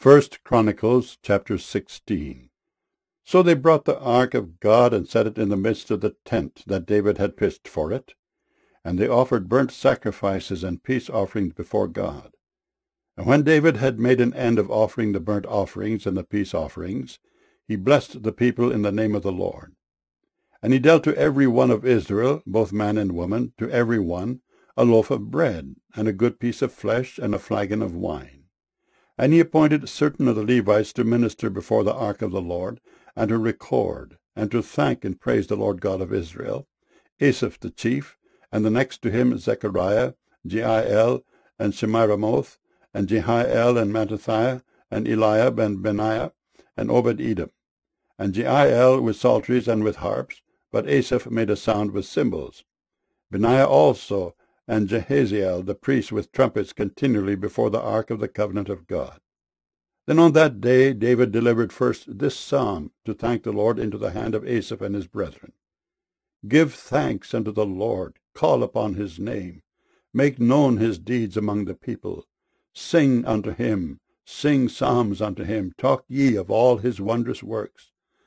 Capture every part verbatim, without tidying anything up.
First Chronicles chapter sixteen. So they brought the ark of God and set it in the midst of the tent that David had pitched for it, and they offered burnt sacrifices and peace offerings before God. And when David had made an end of offering the burnt offerings and the peace offerings, he blessed the people in the name of the Lord. And he dealt to every one of Israel, both man and woman, to every one, a loaf of bread, and a good piece of flesh, and a flagon of wine. And he appointed certain of the Levites to minister before the ark of the Lord, and to record, and to thank and praise the Lord God of Israel, Asaph the chief, and the next to him Zechariah, Jeiel, and Shemiramoth, and Jehiel, and Mattithiah, and Eliab, and Benaiah, and Obed-Edom. And Jeiel with psalteries and with harps, but Asaph made a sound with cymbals. Benaiah also, and Jehaziel the priest with trumpets continually before the ark of the covenant of God. Then on that day David delivered first this psalm to thank the Lord into the hand of Asaph and his brethren. Give thanks unto the Lord, call upon his name, make known his deeds among the people. Sing unto him, sing psalms unto him, talk ye of all his wondrous works.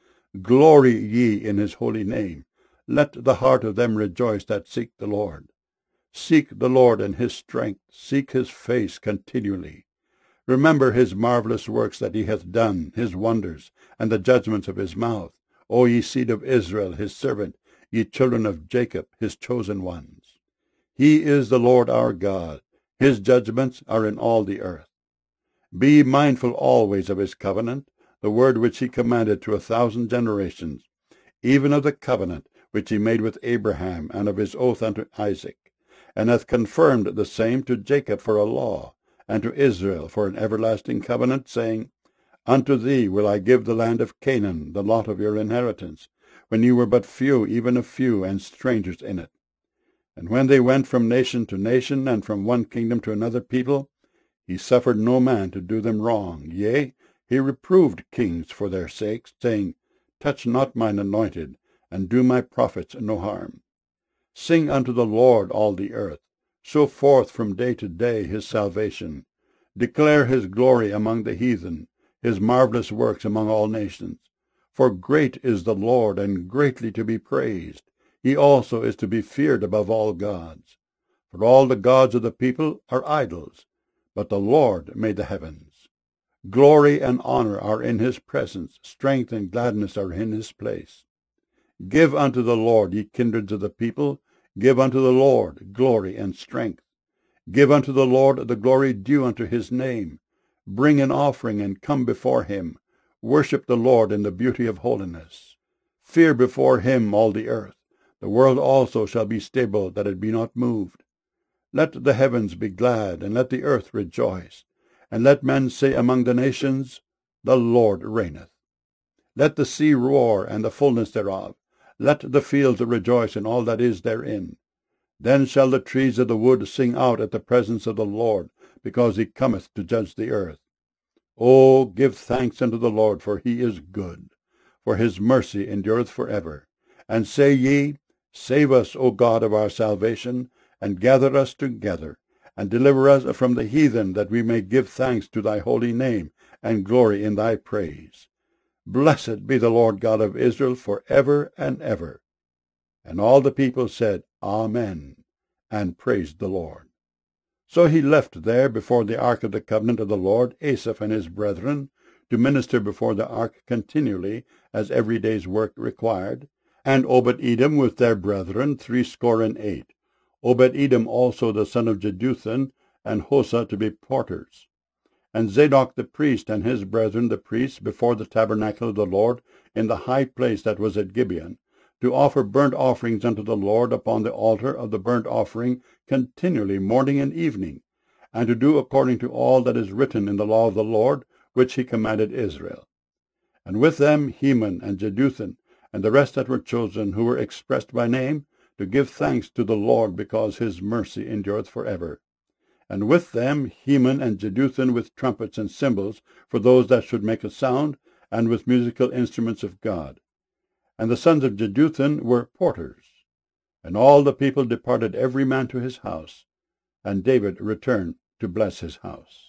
Glory ye in his holy name, let the heart of them rejoice that seek the Lord. Seek the Lord and his strength, seek his face continually. Remember his marvelous works that he hath done, his wonders, and the judgments of his mouth. O ye seed of Israel, his servant, ye children of Jacob, his chosen ones. He is the Lord our God, his judgments are in all the earth. Be mindful always of his covenant, the word which he commanded to a thousand generations, even of the covenant which he made with Abraham, and of his oath unto Isaac, and hath confirmed the same to Jacob for a law, and to Israel for an everlasting covenant, saying, Unto thee will I give the land of Canaan, the lot of your inheritance, when you were but few, even a few, and strangers in it. And when they went from nation to nation, and from one kingdom to another people, he suffered no man to do them wrong. Yea, he reproved kings for their sakes, saying, Touch not mine anointed, and do my prophets no harm. Sing unto the Lord all the earth. Show forth from day to day his salvation. Declare his glory among the heathen, his marvelous works among all nations. For great is the Lord, and greatly to be praised. He also is to be feared above all gods. For all the gods of the people are idols, but the Lord made the heavens. Glory and honor are in his presence, strength and gladness are in his place. Give unto the Lord, ye kindreds of the people, give unto the Lord glory and strength. Give unto the Lord the glory due unto his name. Bring an offering and come before him. Worship the Lord in the beauty of holiness. Fear before him all the earth. The world also shall be stable, that it be not moved. Let the heavens be glad, and let the earth rejoice. And let men say among the nations, The Lord reigneth. Let the sea roar, and the fullness thereof. Let the fields rejoice in all that is therein. Then shall the trees of the wood sing out at the presence of the Lord, because he cometh to judge the earth. O give thanks unto the Lord, for he is good, for his mercy endureth for ever. And say ye, Save us, O God of our salvation, and gather us together, and deliver us from the heathen, that we may give thanks to thy holy name, and glory in thy praise. Blessed be the Lord God of Israel for ever and ever. And all the people said, Amen, and praised the Lord. So he left there before the ark of the covenant of the Lord Asaph and his brethren, to minister before the ark continually, as every day's work required, and Obed-Edom with their brethren, threescore and eight. Obed-Edom also the son of Jeduthun, and Hosah to be porters. And Zadok the priest and his brethren the priests before the tabernacle of the Lord in the high place that was at Gibeon, to offer burnt offerings unto the Lord upon the altar of the burnt offering continually morning and evening, and to do according to all that is written in the law of the Lord, which he commanded Israel. And with them Heman and Jeduthun, and the rest that were chosen, who were expressed by name, to give thanks to the Lord, because his mercy endureth for ever. And with them Heman and Jeduthun with trumpets and cymbals, for those that should make a sound, and with musical instruments of God. And the sons of Jeduthun were porters. And all the people departed every man to his house, and David returned to bless his house.